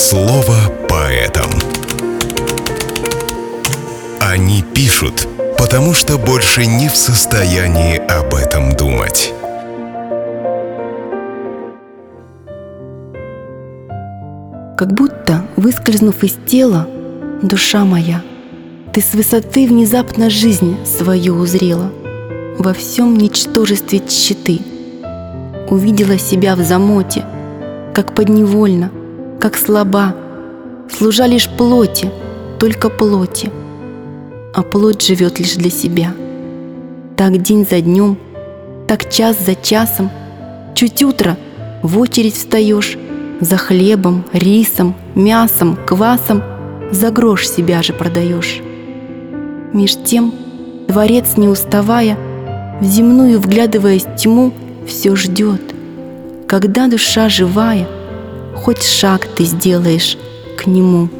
Слово поэтам. Они пишут, потому что больше не в состоянии об этом думать. Как будто, выскользнув из тела, душа моя, ты с высоты внезапно жизнь свою узрела, во всем ничтожестве тщеты. Увидела себя в замоте, как подневольна, как слаба, служа лишь плоти, только плоти, а плоть живет лишь для себя. Так день за днем, так час за часом, чуть утро в очередь встаешь, за хлебом, рисом, мясом, квасом за грош себя же продаешь. Меж тем творец, не уставая, в земную вглядываясь тьму, все ждет, когда душа живая хоть шаг ты сделаешь к нему.